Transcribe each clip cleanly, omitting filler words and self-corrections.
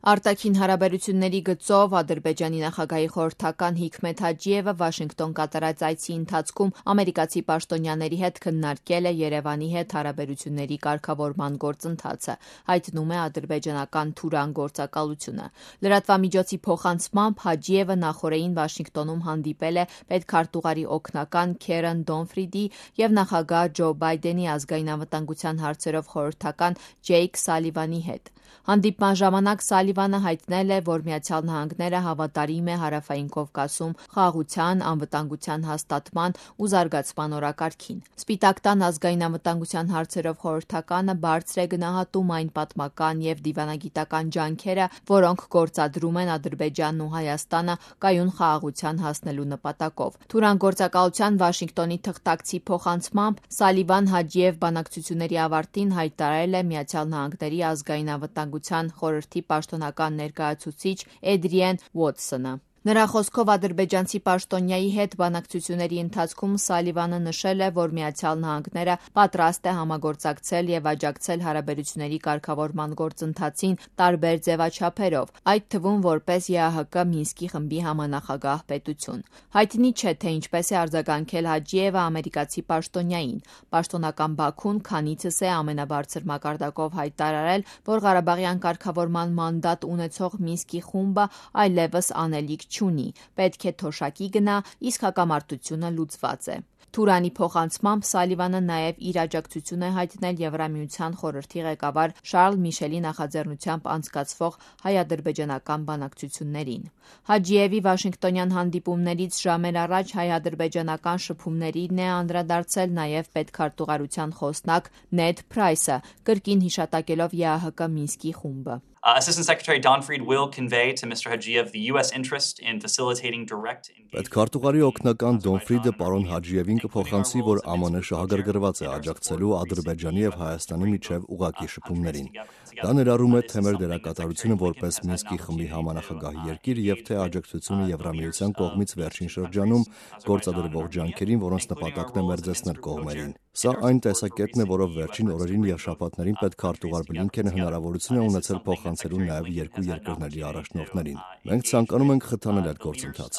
Արտաքին հարաբերությունների գծով Ադրբեջանի նախագահի խորհրդական Հիքմեթ Հաջիևը Վաշինգտոն կատարած այցի ընթացքում ամերիկացի պաշտոնյաների հետ քննարկել է Երևանի հետ հարաբերությունների կարգավորման գործընթացը, հայտնում է ադրբեջանական Թուրան գործակալությունը։ Լրատվամիջոցի փոխանցմամբ Հաջիևը նախօրեին Վաշինգտոնում հանդիպել է պետքարտուղարի օգնական Քերեն Դոնֆրիդի և նախագահ Ջո Բայդենի ազգային անվտանգության հարցերով խորհրդական Ջեյք Սալիվանի հետ։ Հանդիպման ժամանակ Սալիվանը հայտնել է, որ Միացյալ Նահանգները հավատարիմ է Հարավային Կովկասում խաղաղության, անվտանգության հաստատման ու զարգացման օրակարգին։ Սպիտակ տան ազգային անվտանգության հարցերով խորհրդականը բարձր է գնահատում այն պատմական և դիվանագիտական ջանքերը, որոնք գործադրում են Ադրբեջանն ու Հայաստանը կայուն խաղաղության հասնելու նպատակով։ Թուրան գործակալության Վաշինգտոնի թղթակցի փոխանցմամբ Սալիվան-Հաջիև բանակցությունների ավարտին հայտարարել է Միացյալ Նահանգների ազգային անվտանգության խորհրդի պաշտոնական ներկայացուցիչ Էդրիեն Ուոթսոնը։ Նրա խոսքով ադրբեջանցի պաշտոնյայի հետ բանակցությունների ընթացքում Սալիվանը նշել է, որ Միացյալ Նահանգները պատրաստ է համագործակցել և աջակցել հարաբերությունների կարգավորման գործընթացին տարբեր ձևաչափերով, այդ թվում որպես ԵԱՀԿ Մինսկի խմբի համանախագահ պետություն։ Հայտնի չէ, թե ինչպես է արձագանքել Հաջիևը ամերիկացի պաշտոնյային։ Պաշտոնական Բաքուն քանիցս է ամենաբարձր մակարդակով հայտարարել, որ Ղարաբաղյան կարգավորման մանդատ ունեցող Մինսկի խումբը այլևս անելիք չունի, պետք է թոշակի գնա, իսկ հակամարտությունը լուծված է։ Թուրանի փոխանցմամբ Սալիվանը նաև իր աջակցություն է հայտնել Եվրամիության խորհրդի ղեկավար Շարլ Միշելի նախաձեռնությամբ անցկացվող հայ-ադրբեջանական բանակցություններին։ Հաջիևի Վաշինգտոնյան հանդիպումներից ժամեր առաջ հայ-ադրբեջանական շփումներին է անդրադարձել նաև պետքարտուղարության խոսնակ Նեդ Փրայսը, կրկին հիշատակելով ԵԱՀԿ Մինսկի խումբը։ Assistant Secretary Donfried will convey to Mr. Hajiev the U.S. interest in facilitating direct engagement. Պետքարտուղարի օգնական Դոնֆրիդը պարոն Հաջիևին կփոխանցի, որ ԱՄՆ շահագրգռված է աջակցելու Ադրբեջանի և Հայաստանի միջև ուղղակի շփումներին։ Դա ներառում է թե մեր դերակատարությունը որպես Մինսկի խմբի համանախագահ երկիր և թե աջակցությունը Եվրամիության կողմից վերջին շրջանում գործադրվող ջանքերին, որոնց նպատակն է մերձեցնել կողմերին։ Սա այն տեսակետն է, որով վերջին օրերին և շաբաթներին պետքարտուղար Բլինքենը հնարավորություն է ունեցել փոխանցելու նաև երկու երկրների առաջնորդներին։ Մենք ցանկանում ենք խթանել այդ գործընթացը։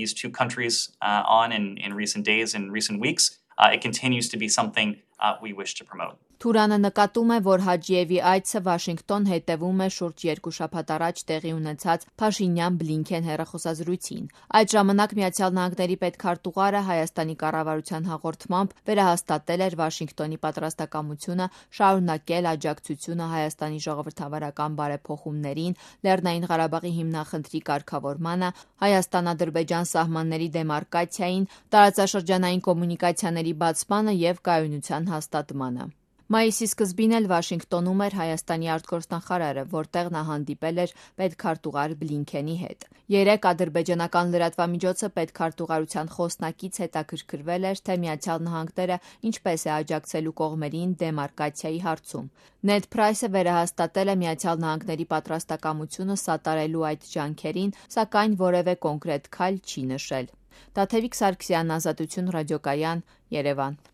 Թուրանը նկատում է, որ Հաջիևի այցը Վաշինգտոն հետևում է շուրջ 2 շաբաթ առաջ տեղի ունեցած Փաշինյան-Բլինքեն հեռախոսազրույցին։ Այդ ժամանակ Միացյալ Նահանգների պետքարտուղարը Հայաստանի կառավարության հաղորդմամբ վերահաստատել էր Վաշինգտոնի պատրաստակամությունը շարունակել աջակցությունը Հայաստանի ժողովրդավարական բարեփոխումներին, Լեռնային Ղարաբաղի հիմնախնդրի կարգավորմանը, Հայաստան-Ադրբեջան սահմանների դեմարկացիային, տարածաշրջանային կոմունիկացիաների բացմանը և կայունության հաստատմանը։ Մայիսի սկզբին էլ Վաշինգտոնում էր Հայաստանի արտգործնախարարը, որտեղ նա հանդիպել էր պետքարտուղար Բլինքենի հետ։ Երեկ ադրբեջանական լրատվամիջոցը պետքարտուղարության խոսնակից հետաքրքրվել էր, թե Միացյալ Նահանգները ինչպես է աջակցելու կողմերին դեմարկացիայի հարցում։ Նեդ Փրայսը վերահաստատել է Միացյալ Նահանգների պատրաստակամությունը սատարելու այդ ջանքերին, սակայն որևէ կոնկրետ քայլ չի նշել։ Տաթևիկ Սարգսյան, Ազատություն ռադիոկայան, Երևան։